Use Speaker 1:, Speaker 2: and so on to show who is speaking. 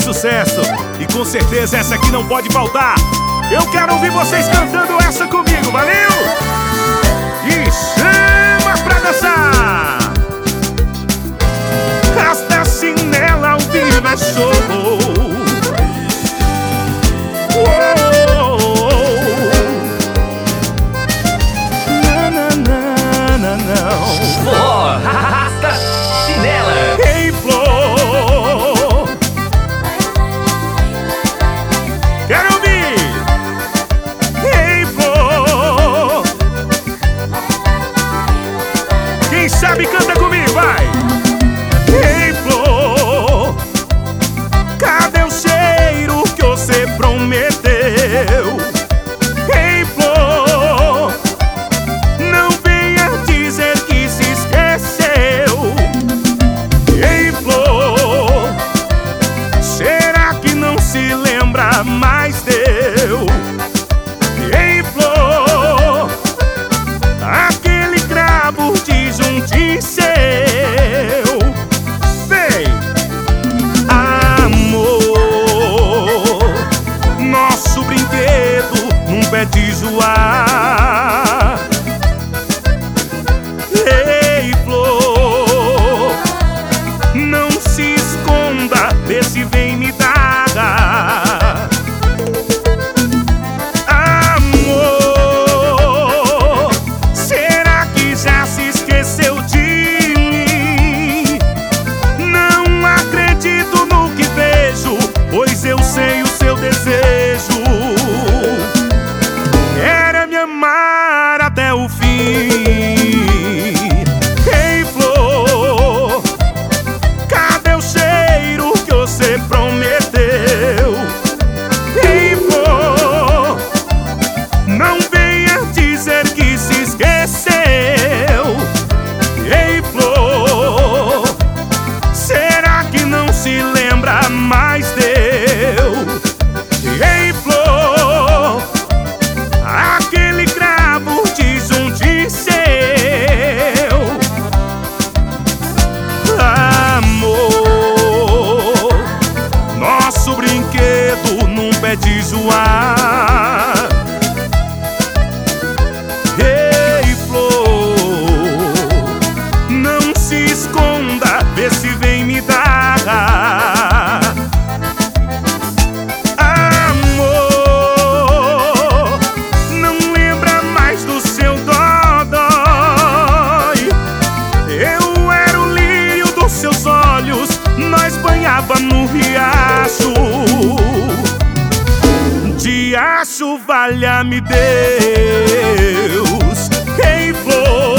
Speaker 1: sucesso. E com certeza essa aqui não pode faltar. Eu quero ouvir vocês cantando essa comigo, valeu? E chama pra dançar! Rasta Chinela ao vivo é show.
Speaker 2: Flor, Rasta Chinela.
Speaker 1: Ei, Flor, quero ouvir. Ei, Flor, quem sabe canta comigo, vai. Ei, Flor, cadê o cheiro que você prometeu? Ei, Flor, não venha dizer que se esqueceu. Ei, Flor, será que não se lembra mais deu? Ei, Flor, aquele cravo de juntinho seu. Vem, amor, nosso brinquedo não pede zoar. Ei, Flor, não se esconda, vê se vem me dar. Amor, será que já se esqueceu de mim? Não acredito no que vejo, pois eu sei o seu desejo era me amar até o fim. Ei, Flor, cadê o cheiro que você prometeu? Ei, Flor, não venha dizer que se esqueceu. Ei, Flor, será que não se lembra mais deu? Ei, Flor, aquele cravo de juntinho seu. Amor, nosso brinquedo não pede zoar. Ei, Flor, não se esconda, vê se vem me dar. Amor, não lembra mais do seu dodói. Eu era o lírio dos seus olhos, nós banhava no riacho. Diacho, valha-me Deus. Ei, Flor,